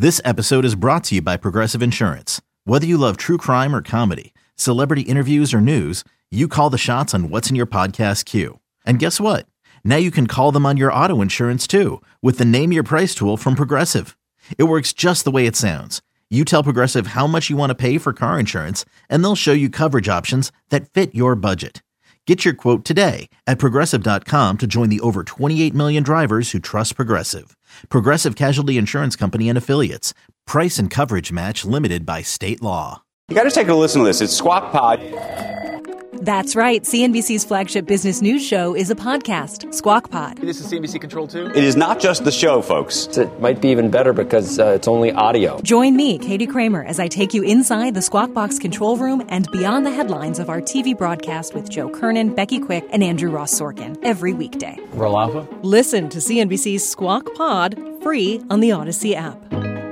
This episode is brought to you by Progressive Insurance. Whether you love true crime or comedy, celebrity interviews or news, you call the shots on what's in your podcast queue. And guess what? Now you can call them on your auto insurance too with the Name Your Price tool from Progressive. It works just the way it sounds. You tell Progressive how much you want to pay for car insurance, and they'll show you coverage options that fit your budget. Get your quote today at Progressive.com to join the over 28 million drivers who trust Progressive. Progressive Casualty Insurance Company and Affiliates. Price and coverage match limited by state law. You got to take a listen to this. It's Squawk Pod. That's right. CNBC's flagship business news show is a podcast, Squawk Pod. This is CNBC Control 2? It is not just the show, folks. It might be even better because it's only audio. Join me, Katie Kramer, as I take you inside the Squawk Box control room and beyond the headlines of our TV broadcast with Joe Kernan, Becky Quick, and Andrew Ross Sorkin every weekday. Roll Alpha? Listen to CNBC's Squawk Pod free on the Odyssey app.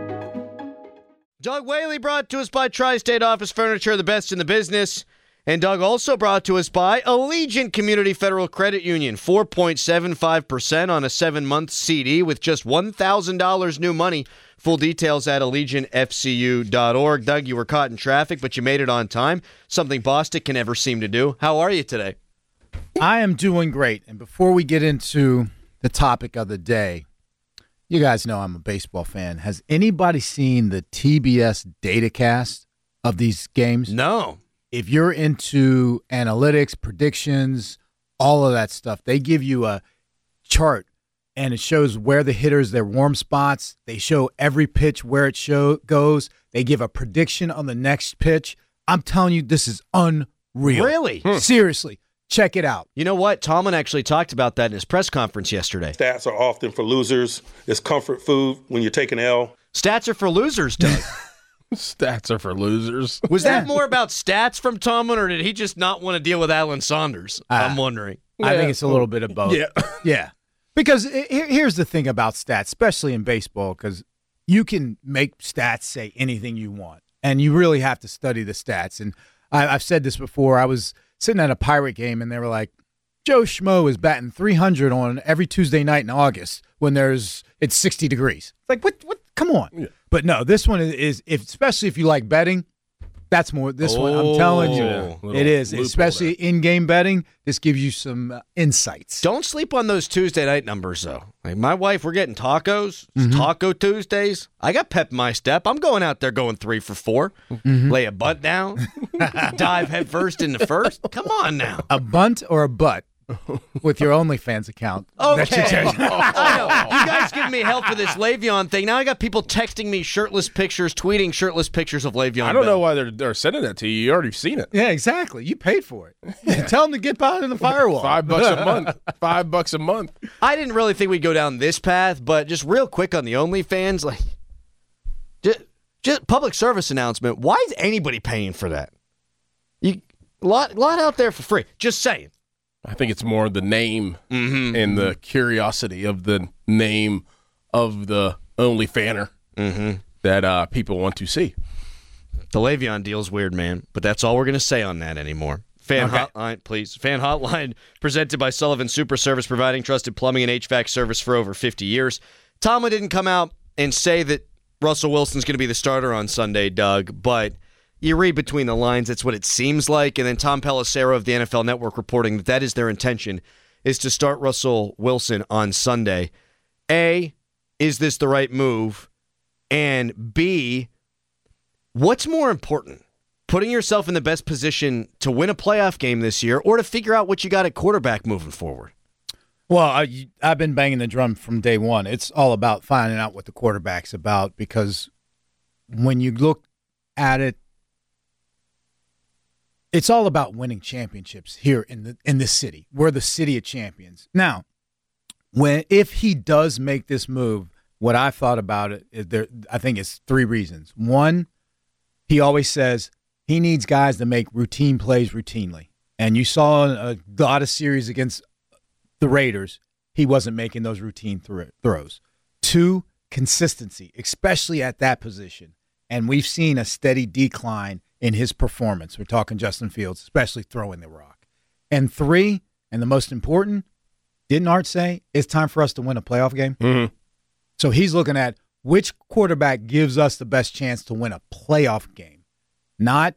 Doug Whaley brought to us by Tri-State Office Furniture, the best in the business. And Doug also brought to us by Allegiant Community Federal Credit Union, 4.75% on a 7-month CD with just $1,000 new money. Full details at AllegiantFCU.org. Doug, you were caught in traffic, but you made it on time, something Bostic can never seem to do. How are you today? I am doing great. And before we get into the topic of the day, you guys know I'm a baseball fan. Has anybody seen the TBS datacast of these games? No. If you're into analytics, predictions, all of that stuff, they give you a chart, and it shows where the hitters, their warm spots. They show every pitch where it goes. They give a prediction on the next pitch. I'm telling you, this is unreal. Really? Seriously. Check it out. You know what? Tomlin actually talked about that in his press conference yesterday. Stats are often for losers. It's comfort food when you're taking L. Stats are for losers, Doug. Stats are for losers. Was that more about stats from Tomlin, or did he just not want to deal with Alan Saunders? I'm wondering. I think it's a little bit of both. Yeah. Because here's the thing about stats, especially in baseball, because you can make stats say anything you want, and you really have to study the stats. And I've said this before. I was sitting at a Pirate game, and they were like, Joe Schmo is batting 300 on every Tuesday night in August when it's 60 degrees. It's like, what? Come on. Yeah. But no, this one is especially if you like betting, that's more. This one, I'm telling you, it is. Especially in-game betting, this gives you some insights. Don't sleep on those Tuesday night numbers, though. Like my wife, we're getting tacos. It's Taco Tuesdays. I got pep in my step. I'm going out there going 3 for 4. Lay a butt down. Dive head first into first. Come on now. A bunt or a butt? With your OnlyFans account. Okay. I know. You guys give me help with this Le'Veon thing. Now I got people texting me shirtless pictures, tweeting shirtless pictures of Le'Veon. I don't know why they're sending that to you. You already seen it. Yeah, exactly. You paid for it. Yeah. Tell them to get behind the firewall. $5 a month. $5 a month. I didn't really think we'd go down this path, but just real quick on the OnlyFans, like, just public service announcement. Why is anybody paying for that? A lot out there for free. Just saying. I think it's more the name and the curiosity of the name of the OnlyFanner that people want to see. The Le'Veon deal's weird, man, but that's all we're going to say on that anymore. Hotline, please. Fan Hotline, presented by Sullivan Super Service, providing trusted plumbing and HVAC service for over 50 years. Tomlin didn't come out and say that Russell Wilson's going to be the starter on Sunday, Doug, but you read between the lines, that's what it seems like. And then Tom Pelissero of the NFL Network reporting that is their intention, is to start Russell Wilson on Sunday. A, is this the right move? And B, what's more important? Putting yourself in the best position to win a playoff game this year or to figure out what you got at quarterback moving forward? Well, I've been banging the drum from day one. It's all about finding out what the quarterback's about, because when you look at it, it's all about winning championships here in this city. We're the city of champions. Now, if he does make this move, what I thought about it is I think it's 3 reasons. One, he always says he needs guys to make routine plays routinely. And you saw a lot of series against the Raiders, he wasn't making those routine throws. 2, consistency, especially at that position. And we've seen a steady decline in his performance. We're talking Justin Fields, especially throwing the rock. And 3, and the most important, didn't Art say, it's time for us to win a playoff game? Mm-hmm. So he's looking at which quarterback gives us the best chance to win a playoff game, not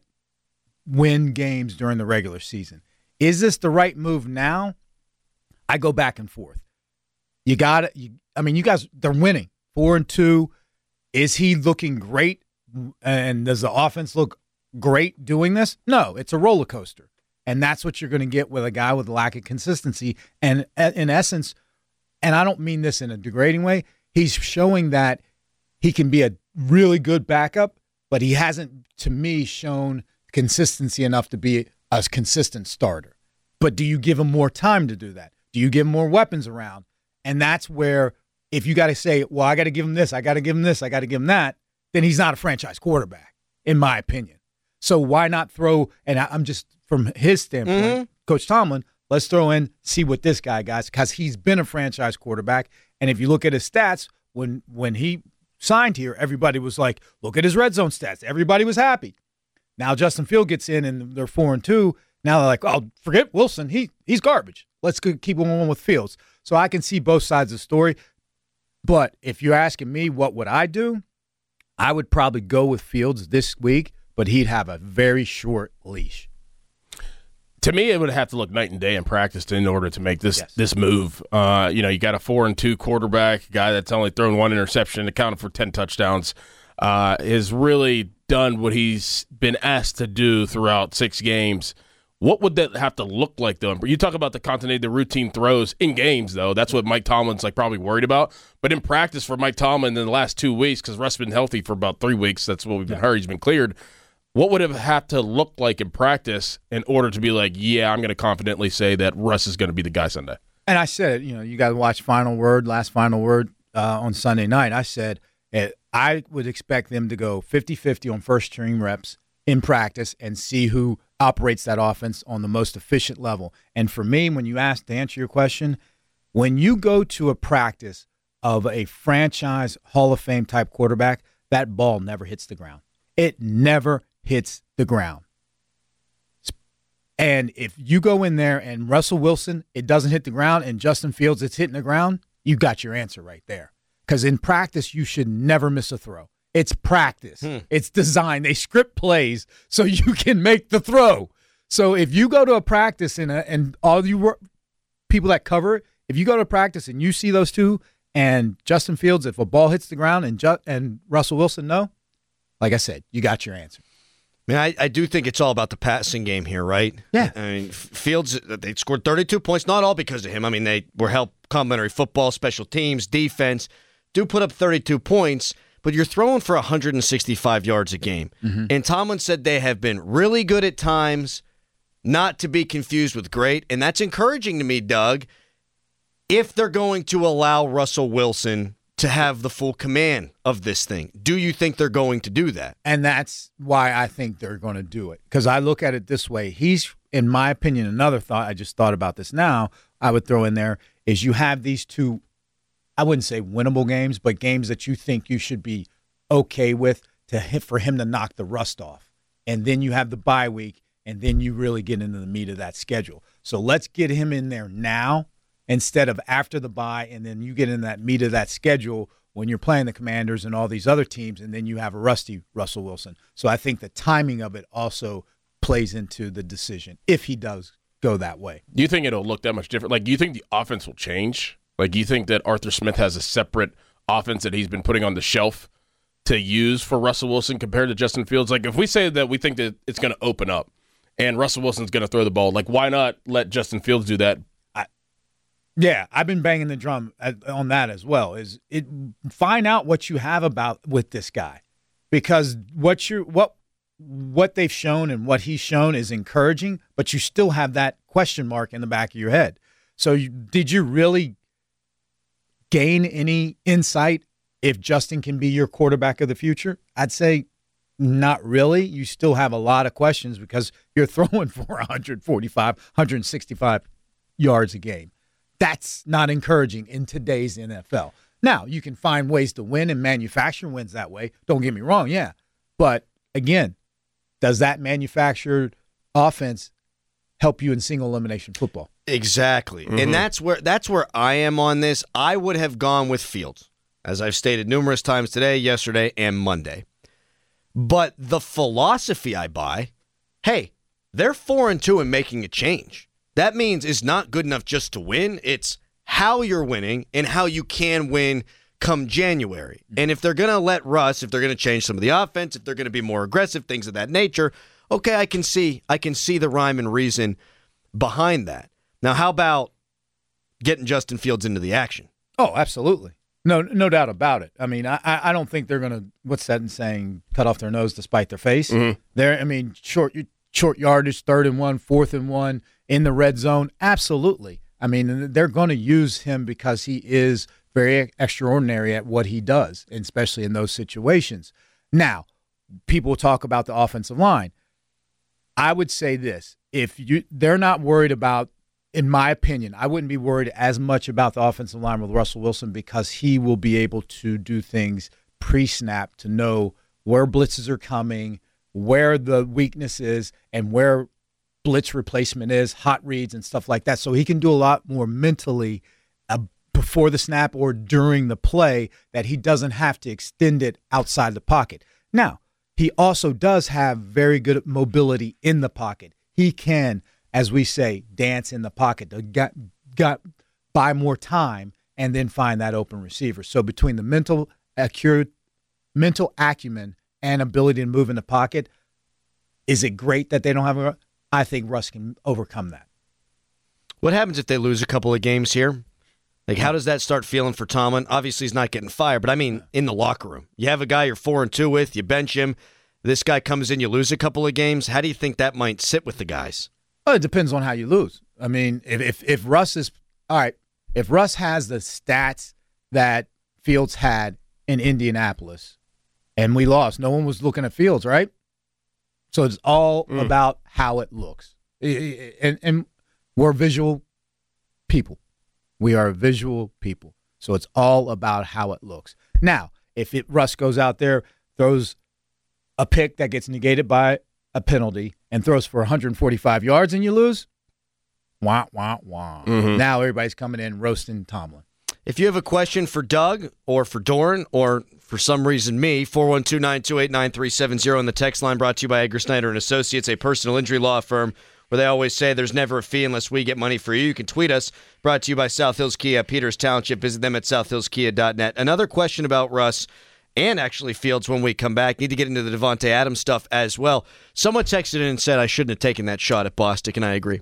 win games during the regular season. Is this the right move now? I go back and forth. You got it. I mean, you guys, they're winning 4-2. Is he looking great? And does the offense look great doing this? No, it's a roller coaster. And that's what you're going to get with a guy with a lack of consistency. And in essence, and I don't mean this in a degrading way, he's showing that he can be a really good backup, but he hasn't, to me, shown consistency enough to be a consistent starter. But do you give him more time to do that? Do you give him more weapons around? And that's where, if you got to say, well, I got to give him this, I got to give him this, I got to give him that, then he's not a franchise quarterback, in my opinion. So why not throw, and I'm just, from his standpoint, Coach Tomlin, let's throw in, see what this guy got, because he's been a franchise quarterback. And if you look at his stats, when he signed here, everybody was like, look at his red zone stats. Everybody was happy. Now Justin Fields gets in, and they're 4-2. Now they're like, oh, forget Wilson. He's garbage. Let's keep going with Fields. So I can see both sides of the story. But if you're asking me what would I do, I would probably go with Fields this week, but he'd have a very short leash. To me, it would have to look night and day in practice in order to make this move. You got a 4-2 quarterback, a guy that's only thrown one interception, accounted for 10 touchdowns, has really done what he's been asked to do throughout 6 games. What would that have to look like, though? You talk about the continuity, the routine throws in games, though. That's what Mike Tomlin's probably worried about. But in practice for Mike Tomlin in the last 2 weeks, because Russ has been healthy for about 3 weeks, that's what we've been heard. He's been cleared. What would it have to look like in practice in order to be like, yeah, I'm going to confidently say that Russ is going to be the guy Sunday? And I said, you got to watch last Final Word on Sunday night. I said I would expect them to go 50-50 on first-string reps in practice and see who operates that offense on the most efficient level. And for me, when you ask to answer your question, when you go to a practice of a franchise Hall of Fame type quarterback, that ball never hits the ground. It never hits the ground. And if you go in there and Russell Wilson, it doesn't hit the ground, and Justin Fields, it's hitting the ground, you got your answer right there. Because in practice, you should never miss a throw. It's practice. It's designed. They script plays so you can make the throw. So if you go to a practice and all you people that cover it, if you go to practice and you see those two and Justin Fields, if a ball hits the ground and Russell Wilson, no, like I said, you got your answer. I do think it's all about the passing game here, right? Yeah. I mean, Fields, they scored 32 points, not all because of him. I mean, they were helped complimentary football, special teams, defense, do put up 32 points, but you're throwing for 165 yards a game. Mm-hmm. And Tomlin said they have been really good at times, not to be confused with great. And that's encouraging to me, Doug, if they're going to allow Russell Wilson to have the full command of this thing. Do you think they're going to do that? And that's why I think they're going to do it. Because I look at it this way. He's, in my opinion, another thought, I just thought about this now, I would throw in there, is you have these two, I wouldn't say winnable games, but games that you think you should be okay with for him to knock the rust off. And then you have the bye week, and then you really get into the meat of that schedule. So let's get him in there now instead of after the bye, and then you get in that meat of that schedule when you're playing the Commanders and all these other teams, and then you have a rusty Russell Wilson. So I think the timing of it also plays into the decision if he does go that way. Do you think it'll look that much different? Do you think the offense will change? Do you think that Arthur Smith has a separate offense that he's been putting on the shelf to use for Russell Wilson compared to Justin Fields? If we say that we think that it's going to open up and Russell Wilson's going to throw the ball, why not let Justin Fields do that? Yeah, I've been banging the drum on that as well. Find out what you have with this guy, because what they've shown and what he's shown is encouraging, but you still have that question mark in the back of your head. So did you really gain any insight if Justin can be your quarterback of the future? I'd say not really. You still have a lot of questions because you're throwing for 145, 165 yards a game. That's not encouraging in today's NFL. Now, you can find ways to win and manufacture wins that way. Don't get me wrong, yeah. But, again, does that manufactured offense help you in single elimination football? Exactly. Mm-hmm. And that's where I am on this. I would have gone with Fields. as I've stated numerous times today, yesterday, and Monday. But the philosophy I buy, hey, they're 4-2 and making a change. That means it's not good enough just to win. It's how you're winning and how you can win come January. And if they're going to let Russ, if they're going to change some of the offense, if they're going to be more aggressive, things of that nature, okay, I can see the rhyme and reason behind that. Now, how about getting Justin Fields into the action? Oh, absolutely. No doubt about it. I mean, I don't think they're going to, what's that in saying, cut off their nose to spite their face. Mm-hmm. Short yardage, 3rd and 1, 4th and 1 in the red zone. Absolutely. I mean, they're going to use him because he is very extraordinary at what he does, especially in those situations. Now, people talk about the offensive line. I would say this. They're not worried about, in my opinion, I wouldn't be worried as much about the offensive line with Russell Wilson because he will be able to do things pre-snap to know where blitzes are coming, where the weakness is, and where blitz replacement is, hot reads and stuff like that. So he can do a lot more mentally before the snap or during the play that he doesn't have to extend it outside the pocket. Now, he also does have very good mobility in the pocket. He can, as we say, dance in the pocket to buy more time and then find that open receiver. So between the mental acumen and ability to move in the pocket, is it great that they don't have I think Russ can overcome that. What happens if they lose a couple of games here? Like, how does that start feeling for Tomlin? Obviously, he's not getting fired, but I mean, in the locker room. You have a guy you're 4-2 with, you bench him. This guy comes in, you lose a couple of games. How do you think that might sit with the guys? Well, it depends on how you lose. I mean, if Russ is – all right, if Russ has the stats that Fields had in Indianapolis and we lost, no one was looking at Fields, right? So it's all about how it looks. And we're visual people. We are visual people. So it's all about how it looks. Now, if Russ goes out there, throws a pick that gets negated by a penalty and throws for 145 yards and you lose, wah, wah, wah. Mm-hmm. Now everybody's coming in roasting Tomlin. If you have a question for Doug or for Doran or for some reason me, 412-928-9370 on the text line, brought to you by Edgar Snyder and Associates, a personal injury law firm where they always say there's never a fee unless we get money for you. You can tweet us, brought to you by South Hills Kia, Peters Township. Visit them at southhillskia.net. Another question about Russ and actually Fields when we come back. Need to get into the Devontae Adams stuff as well. Someone texted in and said I shouldn't have taken that shot at Bostic, and I agree.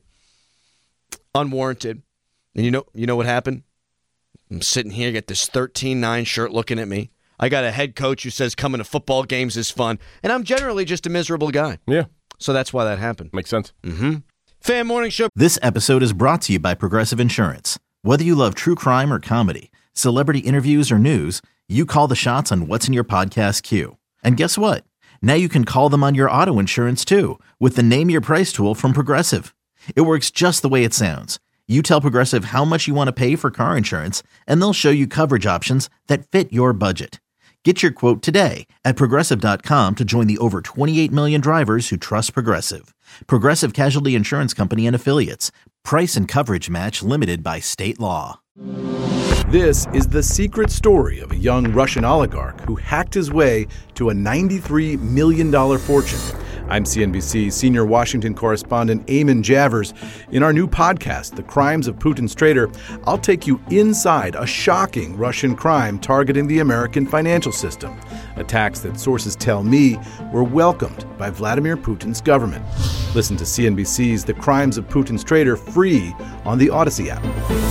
Unwarranted. And you know what happened? I'm sitting here, get this 13-9 shirt looking at me. I got a head coach who says coming to football games is fun, and I'm generally just a miserable guy. Yeah. So that's why that happened. Makes sense. Mm-hmm. Fan Morning Show. This episode is brought to you by Progressive Insurance. Whether you love true crime or comedy, celebrity interviews or news, you call the shots on what's in your podcast queue. And guess what? Now you can call them on your auto insurance too with the Name Your Price tool from Progressive. It works just the way it sounds. You tell Progressive how much you want to pay for car insurance, and they'll show you coverage options that fit your budget. Get your quote today at Progressive.com to join the over 28 million drivers who trust Progressive. Progressive Casualty Insurance Company and Affiliates. Price and coverage match limited by state law. This is the secret story of a young Russian oligarch who hacked his way to a $93 million fortune. I'm CNBC's senior Washington correspondent Eamon Javers. In our new podcast, The Crimes of Putin's Traitor, I'll take you inside a shocking Russian crime targeting the American financial system. Attacks that sources tell me were welcomed by Vladimir Putin's government. Listen to CNBC's The Crimes of Putin's Traitor free on the Odyssey app.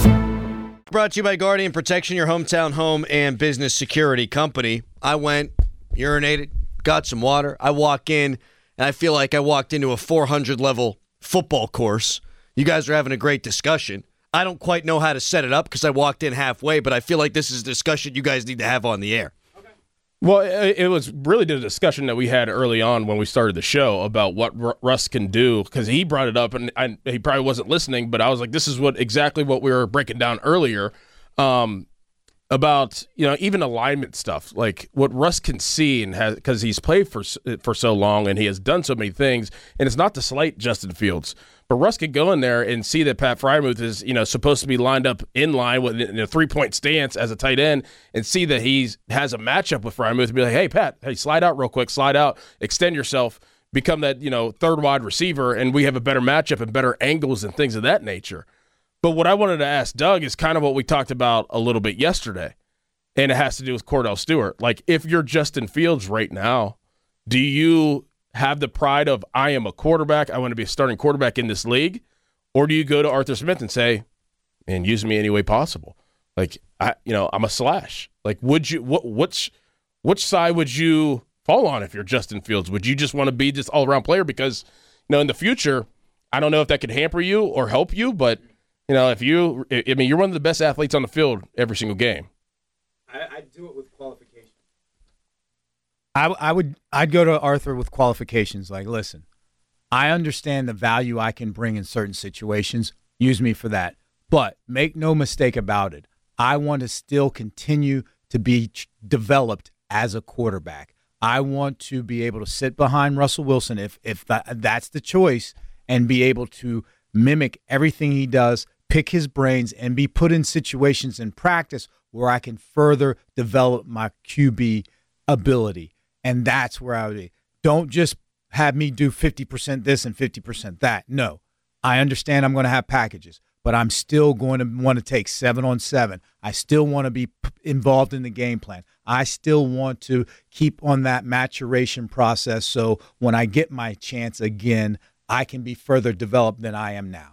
Brought to you by Guardian Protection, your hometown home and business security company. I went, urinated, got some water. I walk in, and I feel like I walked into a 400-level football course. You guys are having a great discussion. I don't quite know how to set it up because I walked in halfway, but I feel like this is a discussion you guys need to have on the air. Well, it was really the discussion that we had early on when we started the show about what Russ can do, because he brought it up, and he probably wasn't listening, but I was like, this is exactly what we were breaking down earlier. about, even alignment stuff, like what Russ can see and has, because he's played for so long and he has done so many things, and it's not to slight Justin Fields, but Russ could go in there and see that Pat Freiermuth is, supposed to be lined up in line with in a 3-point stance as a tight end, and see that he has a matchup with Freiermuth and be like, hey, Pat, slide out real quick, slide out, extend yourself, become that, third wide receiver, and we have a better matchup and better angles and things of that nature. But what I wanted to ask Doug is kind of what we talked about a little bit yesterday, and it has to do with Cordell Stewart. Like, if you're Justin Fields right now, do you have the pride of, I am a quarterback, I want to be a starting quarterback in this league, or do you go to Arthur Smith and say, man, use me any way possible? Like, I'm a slash. Like, would you which side would you fall on if you're Justin Fields? Would you just want to be this all-around player? Because, in the future, I don't know if that could hamper you or help you, but you're one of the best athletes on the field every single game. I'd do it with qualifications. I'd go to Arthur with qualifications. Like, listen, I understand the value I can bring in certain situations. Use me for that. But make no mistake about it. I want to still continue to be developed as a quarterback. I want to be able to sit behind Russell Wilson if that's the choice, and be able to mimic everything he does, pick his brains, and be put in situations in practice where I can further develop my QB ability. And that's where I would be. Don't just have me do 50% this and 50% that. No. I understand I'm going to have packages, but I'm still going to want to take 7-on-7. I still want to be involved in the game plan. I still want to keep on that maturation process so when I get my chance again, I can be further developed than I am now.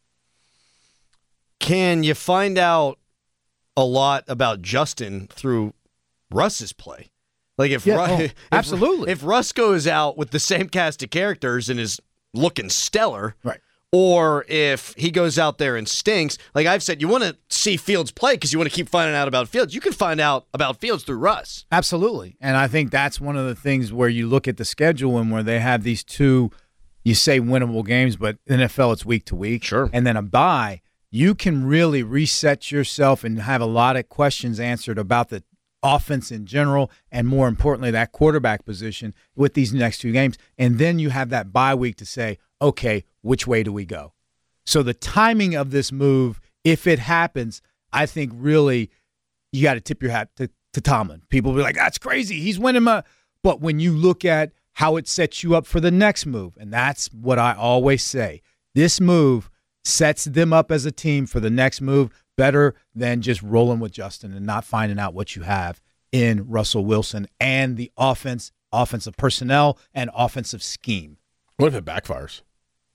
Can you find out a lot about Justin through Russ's play? Like absolutely. If Russ goes out with the same cast of characters and is looking stellar, right? Or if he goes out there and stinks, like I've said, you want to see Fields play because you want to keep finding out about Fields. You can find out about Fields through Russ. Absolutely. And I think that's one of the things where you look at the schedule and where they have these two, you say winnable games, but NFL it's week to week. Sure. And then a bye. You can really reset yourself and have a lot of questions answered about the offense in general, and more importantly, that quarterback position with these next two games. And then you have that bye week to say, okay, which way do we go? So the timing of this move, if it happens, I think really you got to tip your hat to Tomlin. People will be like, that's crazy. He's winning But when you look at how it sets you up for the next move, and that's what I always say, this move sets them up as a team for the next move better than just rolling with Justin and not finding out what you have in Russell Wilson and the offensive personnel and offensive scheme. What if it backfires?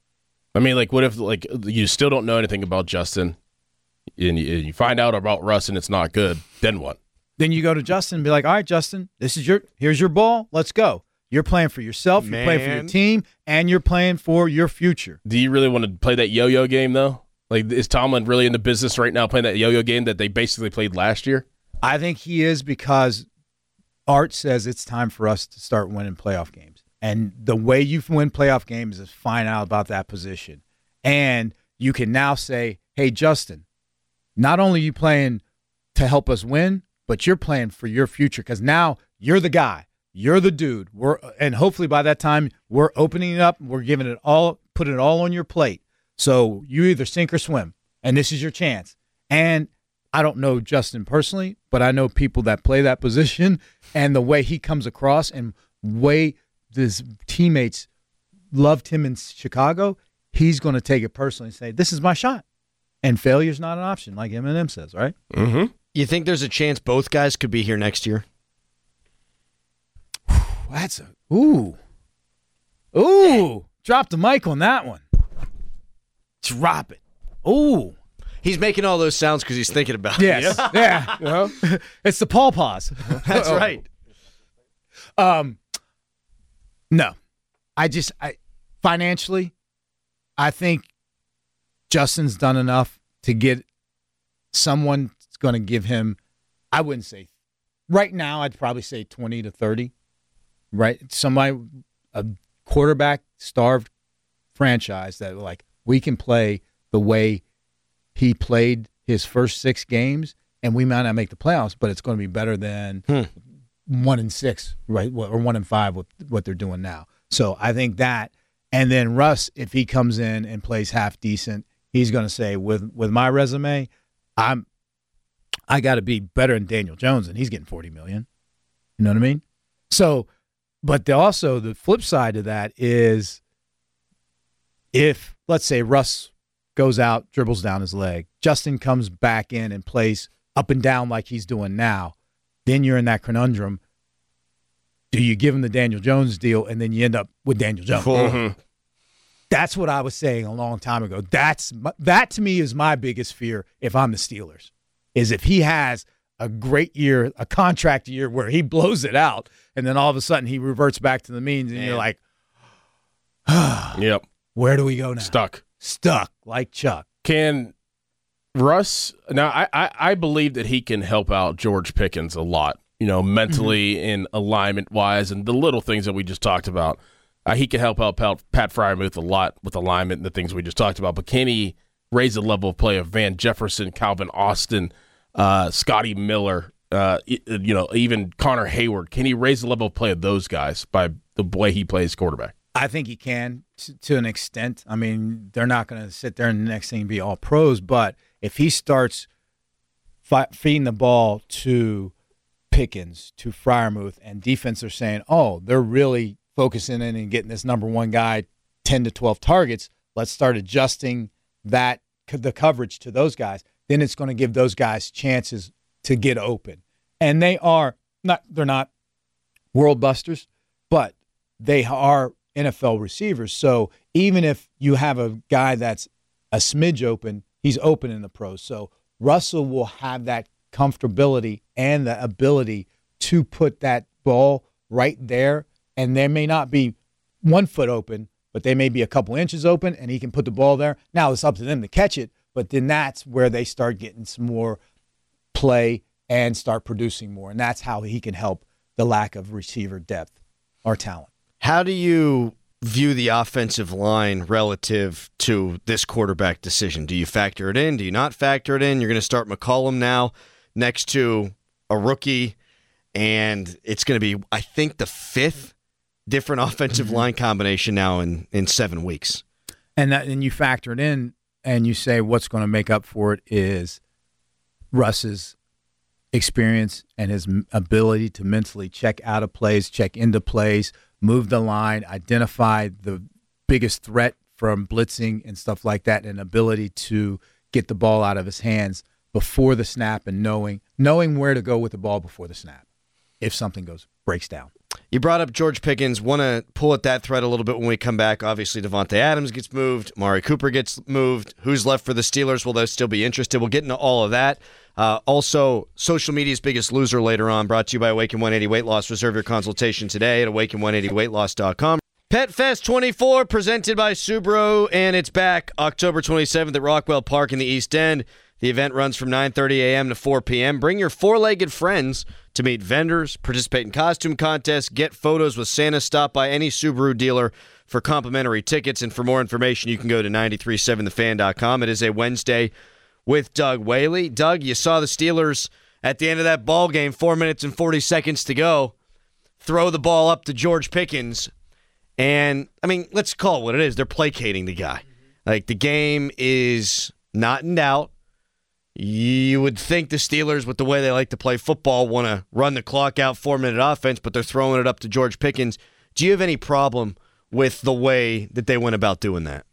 I mean, what if you still don't know anything about Justin and you find out about Russ and it's not good? Then what? Then you go to Justin and be like, all right, Justin, here's your ball. Let's go. You're playing for yourself, you're playing for your team, and you're playing for your future. Do you really want to play that yo-yo game, though? Like, is Tomlin really in the business right now playing that yo-yo game that they basically played last year? I think he is, because Art says it's time for us to start winning playoff games. And the way you win playoff games is find out about that position. And you can now say, hey, Justin, not only are you playing to help us win, but you're playing for your future, because now you're the guy. You're the dude. And hopefully by that time, we're opening it up. We're giving it all, putting it all on your plate. So you either sink or swim, and this is your chance. And I don't know Justin personally, but I know people that play that position, and the way he comes across and way his teammates loved him in Chicago, he's going to take it personally and say, this is my shot. And failure's not an option, like Eminem says, right? Mm-hmm. You think there's a chance both guys could be here next year? That's ooh. Drop the mic on that one. Drop it. Ooh. He's making all those sounds because he's thinking about it. Yes. Yeah. It's the pawpaws. That's right. No. I financially, I think Justin's done enough to get someone that's going to give him, I wouldn't say, right now I'd probably say 20 to 30. Right? Somebody, a quarterback-starved franchise that, we can play the way he played his first 6 games and we might not make the playoffs, but it's going to be better than 1-6, right? Or 1-5 with what they're doing now. So I think that, and then Russ, if he comes in and plays half decent, he's going to say, with my resume, I got to be better than Daniel Jones, and he's getting $40 million. You know what I mean? So, but also the flip side of that is, if let's say Russ goes out, dribbles down his leg, Justin comes back in and plays up and down like he's doing now, then you're in that conundrum. Do you give him the Daniel Jones deal, and then you end up with Daniel Jones? Mm-hmm. That's what I was saying a long time ago. That to me is my biggest fear if I'm the Steelers, is if he has a great year, a contract year where he blows it out, and then all of a sudden he reverts back to the means, and you're like, yep. Where do we go now? Stuck like Chuck. Can Russ – now, I believe that he can help out George Pickens a lot, mentally and alignment-wise, and the little things that we just talked about. He can help out Pat Freiermuth a lot with alignment and the things we just talked about. But can he raise the level of play of Van Jefferson, Calvin Austin, Scotty Miller, even Connor Hayward? Can he raise the level of play of those guys by the way he plays quarterback? I think he can to an extent. I mean, they're not going to sit there and the next thing be all pros, but if he starts feeding the ball to Pickens, to Freiermuth, and defense are saying, oh, they're really focusing in and getting this number one guy 10 to 12 targets, let's start adjusting the coverage to those guys, then it's going to give those guys chances to get open. And they're not world busters, but they are NFL receivers. So even if you have a guy that's a smidge open, he's open in the pros. So Russell will have that comfortability and the ability to put that ball right there. And there may not be 1 foot open, but they may be a couple inches open, and he can put the ball there. Now it's up to them to catch it, but then that's where they start getting some more play and start producing more. And that's how he can help the lack of receiver depth or talent. How do you view the offensive line relative to this quarterback decision? Do you factor it in? Do you not factor it in? You're going to start McCollum now next to a rookie, and it's going to be, I think, the 5th different offensive line combination now in 7 weeks. And you factor it in, and you say what's going to make up for it is Russ's experience and his ability to mentally check out of plays, check into plays, move the line, identify the biggest threat from blitzing and stuff like that, and ability to get the ball out of his hands before the snap and knowing where to go with the ball before the snap if something breaks down. You brought up George Pickens. Want to pull at that thread a little bit when we come back. Obviously, Devontae Adams gets moved. Amari Cooper gets moved. Who's left for the Steelers? Will they still be interested? We'll get into all of that. Also, social media's biggest loser later on, brought to you by Awaken 180 Weight Loss. Reserve your consultation today at awaken180weightloss.com. Pet Fest 24, presented by Subaru, and it's back October 27th at Rockwell Park in the East End. The event runs from 9:30 a.m. to 4 p.m. Bring your four-legged friends to meet vendors, participate in costume contests, get photos with Santa, stop by any Subaru dealer for complimentary tickets. And for more information, you can go to 937thefan.com. It is a Wednesday with Doug Whaley. Doug, you saw the Steelers at the end of that ball game, 4 minutes and 40 seconds to go, throw the ball up to George Pickens. And, I mean, let's call it what it is. They're placating the guy. Like, the game is not in doubt. You would think the Steelers, with the way they like to play football, want to run the clock out, 4-minute offense, but they're throwing it up to George Pickens. Do you have any problem with the way that they went about doing that?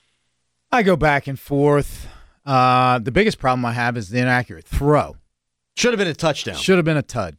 I go back and forth. The biggest problem I have is the inaccurate throw. Should have been a touchdown. Should have been a tud.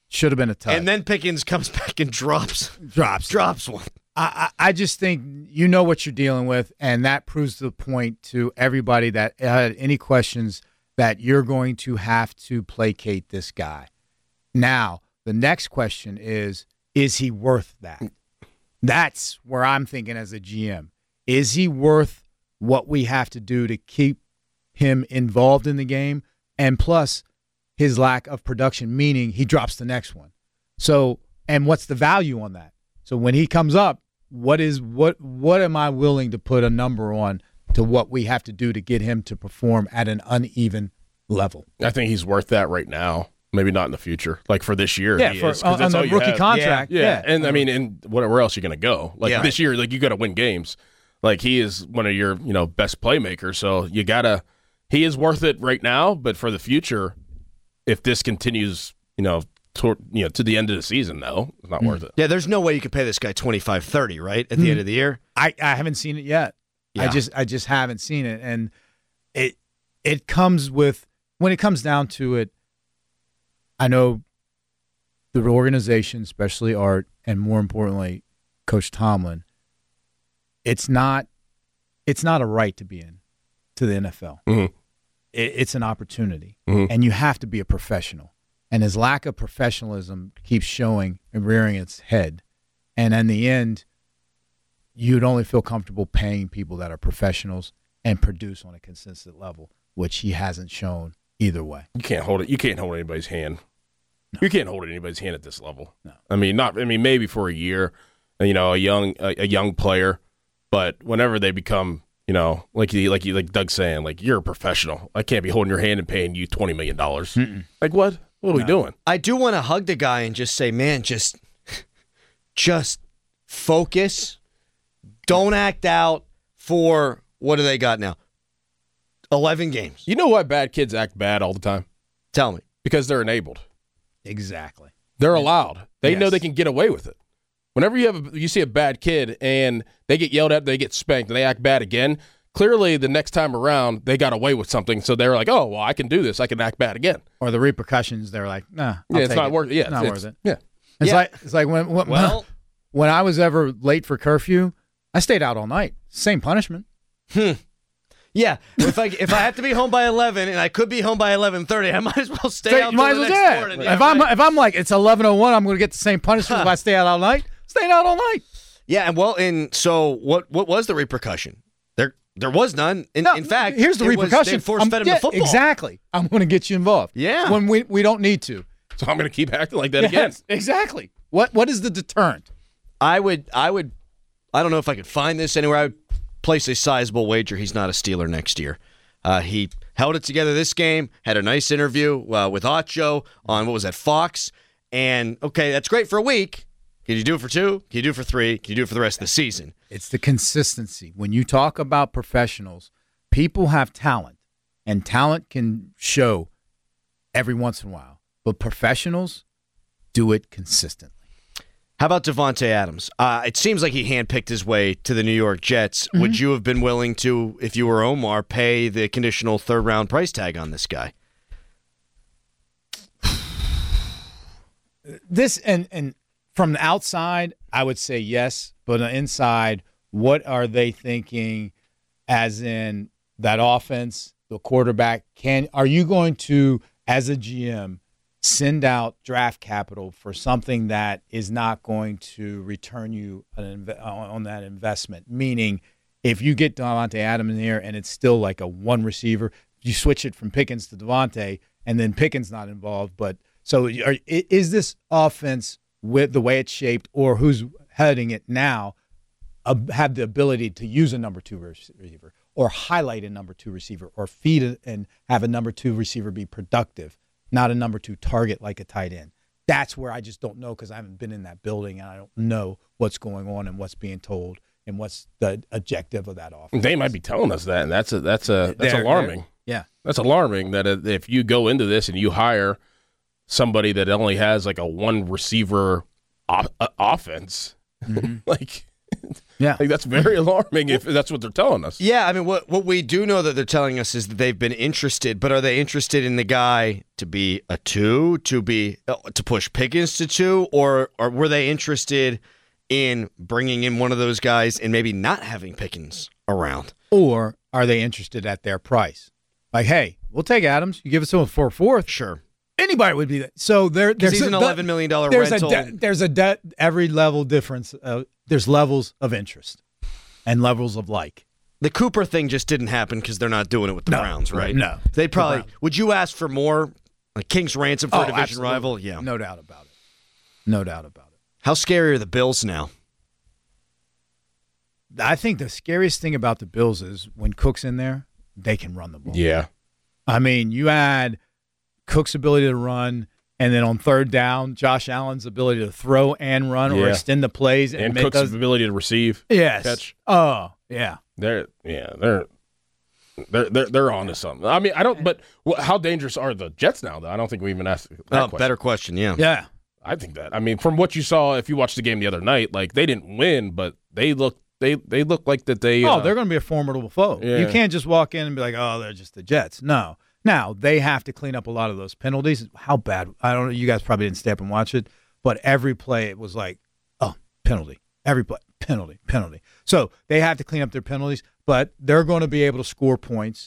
And then Pickens comes back and drops one. I just think you know what you're dealing with, and that proves the point to everybody that had any questions that you're going to have to placate this guy. Now, the next question is he worth that? That's where I'm thinking as a GM. Is he worth what we have to do to keep him involved in the game? And plus, his lack of production, meaning he drops the next one. So, and what's the value on that? So when he comes up, what am I willing to put a number on to what we have to do to get him to perform at an uneven level. I think he's worth that right now. Maybe not in the future. Like for this year, Yeah, he for, is, 'cause on that's the all you rookie have. contract. Yeah, and I mean, and where else are you going to go? Like Yeah. this year, like you got to win games. Like he is one of your best playmakers, so you gotta. He is worth it right now, but for the future, if this continues, to the end of the season, no, it's not worth it. Yeah, there's no way you could pay this guy $25-30, right, at the end of the year. I haven't seen it yet. Yeah. I just haven't seen it, and it comes with when it comes down to it. I know the organization, especially Art, and more importantly, Coach Tomlin. It's not a right to be in to the NFL. Mm-hmm. It's an opportunity, Mm-hmm. and you have to be a professional. And his lack of professionalism keeps showing and rearing its head. And in the end, you'd only feel comfortable paying people that are professionals and produce on a consistent level, which he hasn't shown either way. You can't hold it. You can't hold anybody's hand. No. You can't hold anybody's hand at this level. No. I mean, maybe for a year, a young player, but whenever they become, like Doug's saying, like you're a professional. I can't be holding your hand and paying you $20 million. Like what? What are we doing? I do want to hug the guy and just say, man, just focus. Don't act out for what do they got now? 11 games. You know why bad kids act bad all the time? Tell me. Because they're enabled. Exactly. They're allowed. They Yes. know they can get away with it. Whenever you see a bad kid and they get yelled at, they get spanked, and they act bad again, clearly the next time around they got away with something, so they're like, oh, well, I can do this. I can act bad again. Or the repercussions, they're like, nah, I'll It's take not it. worth it. Yeah, Not it's worth it. Yeah. It's like when I was ever late for curfew, I stayed out all night. Same punishment. Yeah, if I have to be home by 11 and I could be home by 11:30, I might as well stay out till the next morning. If I'm like it's 11:01, I'm going to get the same punishment if I stay out all night. Staying out all night. Yeah, and so what was the repercussion? There was none. In fact, here's the repercussion. They force-fed him to football. Exactly. I'm going to get you involved. Yeah. When we don't need to. So I'm going to keep acting like that again. Yes, exactly. What is the deterrent? I don't know if I could find this anywhere. I would place a sizable wager he's not a Steeler next year. He held it together this game, had a nice interview with Ocho on, what was that, Fox? And, okay, that's great for a week. Can you do it for 2? Can you do it for 3? Can you do it for the rest of the season? It's the consistency. When you talk about professionals, people have talent, and talent can show every once in a while. But professionals do it consistently. How about Devontae Adams? It seems like he handpicked his way to the New York Jets. Mm-hmm. Would you have been willing to, if you were Omar, pay the conditional third-round price tag on this guy? This and from the outside, I would say yes, but on the inside, what are they thinking? As in that offense, the quarterback. Are you going to, as a GM, send out draft capital for something that is not going to return you on that investment? Meaning, if you get Davante Adams in here and it's still like a one receiver, you switch it from Pickens to Davante, and then Pickens not involved. But so is this offense, with the way it's shaped, or who's heading it now, have the ability to use a number 2 receiver, or highlight a number 2 receiver, or feed it and have a number 2 receiver be productive, not a number 2 target like a tight end? That's where I just don't know, because I haven't been in that building and I don't know what's going on and what's being told and what's the objective of that offense. They might be telling us that, and that's alarming. Yeah, that's alarming. That if you go into this and you hire somebody that only has like a one receiver offense, mm-hmm. like that's very alarming if that's what they're telling us. Yeah, I mean, what we do know that they're telling us is that they've been interested, but are they interested in the guy to be a 2, to push Pickens to 2, or were they interested in bringing in one of those guys and maybe not having Pickens around? Or are they interested at their price? Like, hey, we'll take Adams. You give us someone for a 4th. Sure. Anybody would be that. So there's he's an $11 million rental. There's every level difference. There's levels of interest and levels of like. The Cooper thing just didn't happen because they're not doing it with the Browns, right? No. They probably. Would you ask for more? Like King's ransom for a division absolutely. rival? Yeah. No doubt about it. No doubt about it. How scary are the Bills now? I think the scariest thing about the Bills is when Cook's in there, they can run the ball. Yeah. I mean, you add Cook's ability to run, and then on third down, Josh Allen's ability to throw and run or extend the plays, and Cook's ability to receive, catch. Oh, yeah. They're onto something. I mean, I don't. But how dangerous are the Jets now? Though I don't think we even asked that question. Better question. Yeah. Yeah. I think that. I mean, from what you saw, if you watched the game the other night, like they didn't win, but they look like that they. They're going to be a formidable foe. Yeah. You can't just walk in and be like, oh, they're just the Jets. No. Now they have to clean up a lot of those penalties. How bad? I don't know. You guys probably didn't stay up and watch it, but every play it was like, oh, penalty. Every play, penalty. So they have to clean up their penalties, but they're going to be able to score points,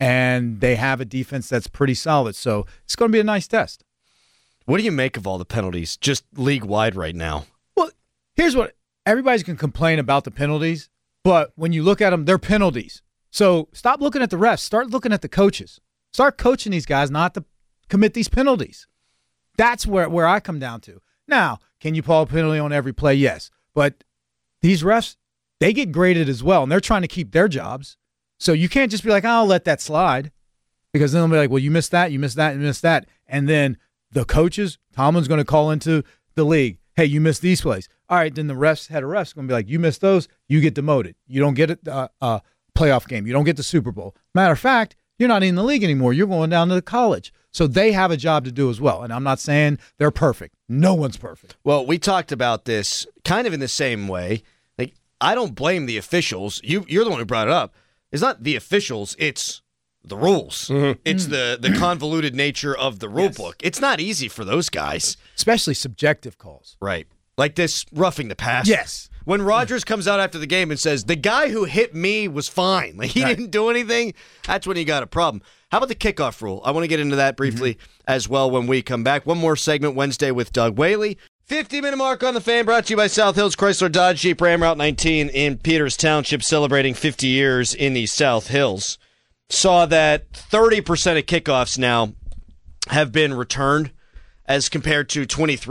and they have a defense that's pretty solid. So it's going to be a nice test. What do you make of all the penalties, just league-wide right now? Well, here's what everybody's going to complain about the penalties, but when you look at them, they're penalties. So stop looking at the refs. Start looking at the coaches. Start coaching these guys not to commit these penalties. That's where I come down to. Now, can you call a penalty on every play? Yes. But these refs, they get graded as well, and they're trying to keep their jobs. So you can't just be like, I'll let that slide, because then they'll be like, well, you missed that, you missed that, you missed that. And then the coaches, Tomlin's going to call into the league, hey, you missed these plays. All right, then the head of refs going to be like, you missed those, you get demoted. You don't get a playoff game. You don't get the Super Bowl. Matter of fact, you're not in the league anymore. You're going down to the college. So they have a job to do as well. And I'm not saying they're perfect. No one's perfect. Well, we talked about this kind of in the same way. Like, I don't blame the officials. You're the one who brought it up. It's not the officials. It's the rules. Mm-hmm. It's the convoluted nature of the rule book. It's not easy for those guys. Especially subjective calls. Right. Like this roughing the passer. Yes. When Rodgers comes out after the game and says, the guy who hit me was fine. Like, he didn't do anything. That's when you got a problem. How about the kickoff rule? I want to get into that briefly as well when we come back. One more segment Wednesday with Doug Whaley. 50-minute mark on the Fan, brought to you by South Hills Chrysler Dodge Jeep Ram Route 19 in Peters Township, celebrating 50 years in the South Hills. Saw that 30% of kickoffs now have been returned as compared to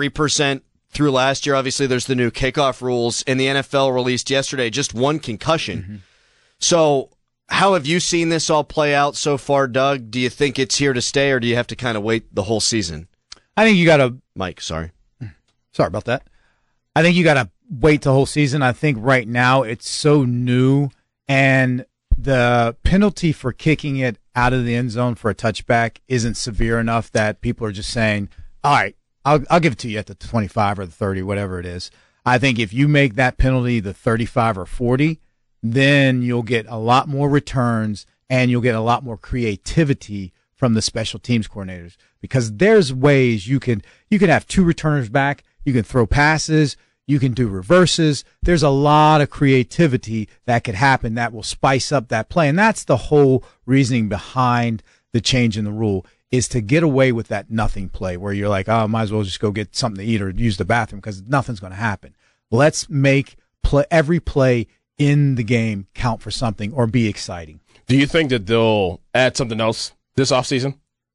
23% through last year. Obviously, there's the new kickoff rules, and the NFL released yesterday just one concussion. Mm-hmm. So how have you seen this all play out so far, Doug? Do you think it's here to stay, or do you have to kind of wait the whole season? I think you got to... Mike, sorry. Sorry about that. I think you got to wait the whole season. I think right now it's so new, and the penalty for kicking it out of the end zone for a touchback isn't severe enough that people are just saying, all right, I'll give it to you at the 25 or the 30, whatever it is. I think if you make that penalty the 35 or 40, then you'll get a lot more returns and you'll get a lot more creativity from the special teams coordinators, because there's ways you can have two returners back, you can throw passes, you can do reverses. There's a lot of creativity that could happen that will spice up that play, and that's the whole reasoning behind the change in the rule, is to get away with that nothing play where you're like, oh, might as well just go get something to eat or use the bathroom because nothing's going to happen. Let's make every play in the game count for something or be exciting. Do you think that they'll add something else this offseason?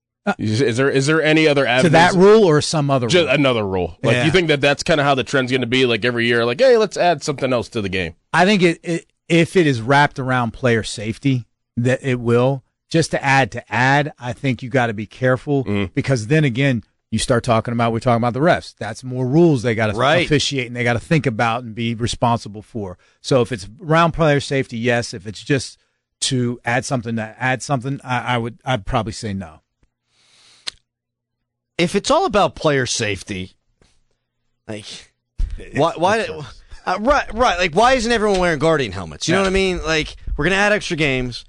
Is there any other avenues? To that rule or some other Just rule? Another rule. Like, you think that that's kind of how the trend's going to be, like every year? Like, hey, let's add something else to the game. I think if it is wrapped around player safety, that it will. Just to add, I think you got to be careful because then again, we're talking about the refs. That's more rules they got to officiate and they got to think about and be responsible for. So if it's around player safety, yes. If it's just to add something, I'd probably say no. If it's all about player safety, like why right, like why isn't everyone wearing Guardian helmets? You know what I mean? Like, we're gonna add extra games.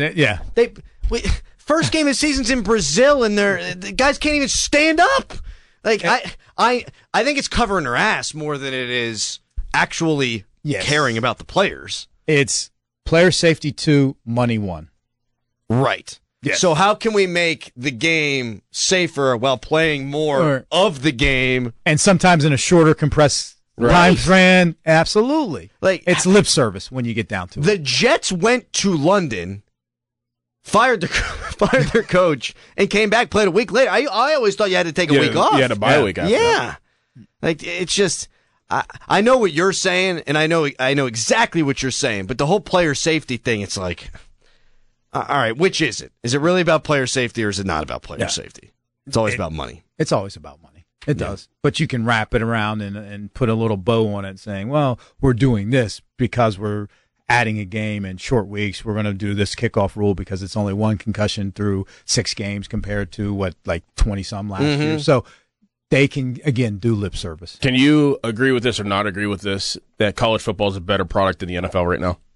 First game of the season's in Brazil, and the guys can't even stand up. Like, I think it's covering their ass more than it is actually caring about the players. It's player safety 2, money 1. Right. Yes. So how can we make the game safer while playing more of the game? And sometimes in a shorter, compressed time span? Absolutely. Like, it's lip service when you get down to it. The Jets went to London, fired their coach, and came back, played a week later. I always thought you had to take a week off. You had a bye week after that. Like, it's just... I know what you're saying, and I know exactly what you're saying, but the whole player safety thing, it's like... All right, which is it? Is it really about player safety or is it not about player safety? It's always about money. It's always about money. It does. But you can wrap it around and put a little bow on it saying, well, we're doing this because we're adding a game in short weeks. We're going to do this kickoff rule because it's only one concussion through 6 games compared to, 20-some last year. So they can, again, do lip service. Can you agree with this or not agree with this, that college football is a better product than the NFL right now?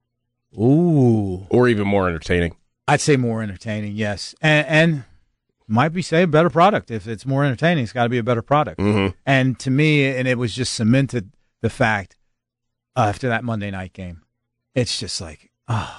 Ooh. Or even more entertaining? I'd say more entertaining, yes. And might be say a better product. If it's more entertaining, it's got to be a better product. Mm-hmm. And to me, and it was just cemented the fact after that Monday night game, it's just like,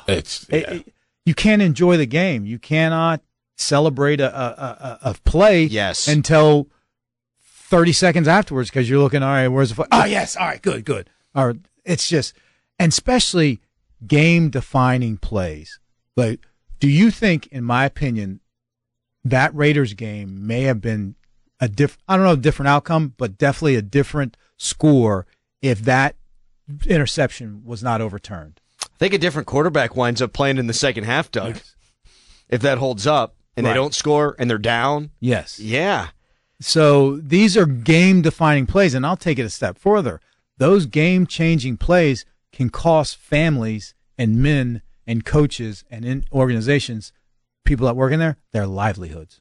you can't enjoy the game. You cannot celebrate a play until 30 seconds afterwards because you're looking, all right, where's the play? Oh, yes, all right, good. Or it's just, and especially game-defining plays. Like, do you think, in my opinion, that Raiders game may have been a different outcome, but definitely a different score if that interception was not overturned? I think a different quarterback winds up playing in the second half, Doug. Yes. If that holds up and they don't score and they're down. Yes. Yeah. So these are game-defining plays, and I'll take it a step further. Those game-changing plays can cost families and men and coaches and in organizations, people that work in there, their livelihoods.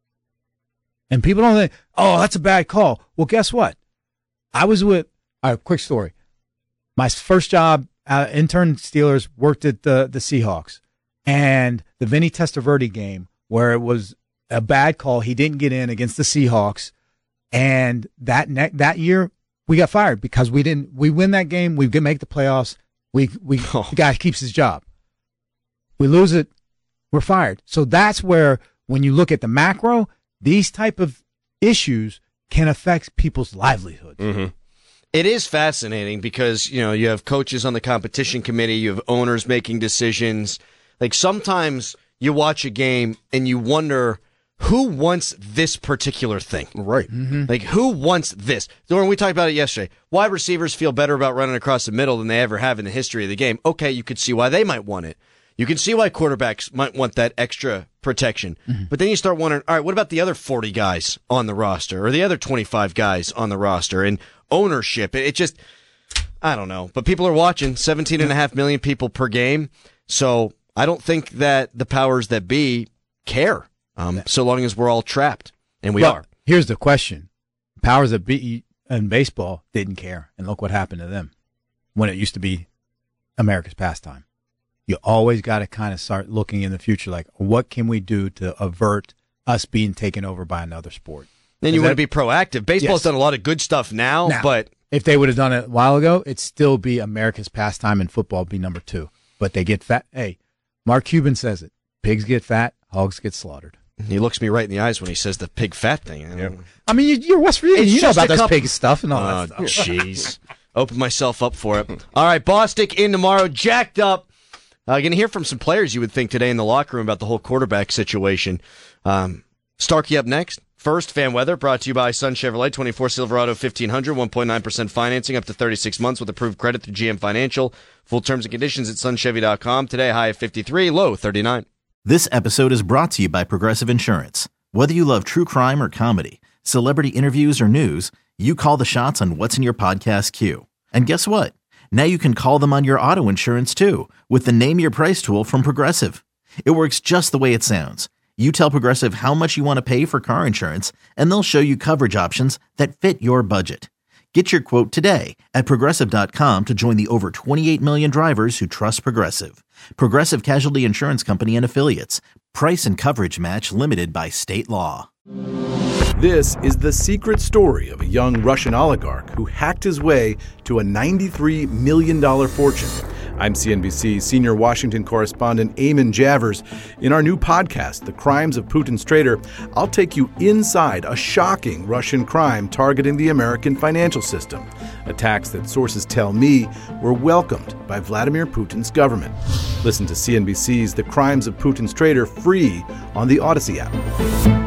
And people don't think, oh, that's a bad call. Well, guess what? I was with, quick story. My first job, intern Steelers, worked at the Seahawks. And the Vinny Testaverde game, where it was a bad call, he didn't get in against the Seahawks. And that year, we got fired because we win that game, we make the playoffs, the guy keeps his job. We lose it, we're fired. So that's where, when you look at the macro, these type of issues can affect people's livelihood. Mm-hmm. It is fascinating because, you have coaches on the competition committee, you have owners making decisions. Like, sometimes you watch a game and you wonder who wants this particular thing. Right. Mm-hmm. Like, who wants this? Doran, we talked about it yesterday. Wide receivers feel better about running across the middle than they ever have in the history of the game. Okay, you could see why they might want it. You can see why quarterbacks might want that extra protection. Mm-hmm. But then you start wondering, all right, what about the other 40 guys on the roster or the other 25 guys on the roster and ownership? It just, I don't know. But people are watching, 17.5 million people per game. So I don't think that the powers that be care, so long as we're all trapped. And we are. Here's the question. Powers that be in baseball didn't care. And look what happened to them when it used to be America's pastime. You always got to kind of start looking in the future, like, what can we do to avert us being taken over by another sport? Then you want to be proactive. Baseball's done a lot of good stuff now, but if they would have done it a while ago, it'd still be America's pastime and football would be number 2. But they get fat. Hey, Mark Cuban says it. Pigs get fat, hogs get slaughtered. He looks me right in the eyes when he says the pig fat thing. I mean, you're West Virginia. You know about those pig stuff and all that stuff. Jeez. Open myself up for it. All right, Bostic in tomorrow, jacked up. Going to hear from some players you would think today in the locker room about the whole quarterback situation. Starkey up next. First, fan weather brought to you by Sun Chevrolet, 24 Silverado 1500, 1.9% financing up to 36 months with approved credit through GM Financial. Full terms and conditions at sunchevy.com. Today, high of 53, low 39. This episode is brought to you by Progressive Insurance. Whether you love true crime or comedy, celebrity interviews or news, you call the shots on what's in your podcast queue. And guess what? Now you can call them on your auto insurance too with the Name Your Price tool from Progressive. It works just the way it sounds. You tell Progressive how much you want to pay for car insurance, and they'll show you coverage options that fit your budget. Get your quote today at Progressive.com to join the over 28 million drivers who trust Progressive. Progressive Casualty Insurance Company and Affiliates. Price and coverage match limited by state law. This is the secret story of a young Russian oligarch who hacked his way to a $93 million fortune. I'm CNBC senior Washington correspondent Eamon Javers. In our new podcast, The Crimes of Putin's Traitor, I'll take you inside a shocking Russian crime targeting the American financial system. Attacks that sources tell me were welcomed by Vladimir Putin's government. Listen to CNBC's The Crimes of Putin's Traitor free on the Odyssey app.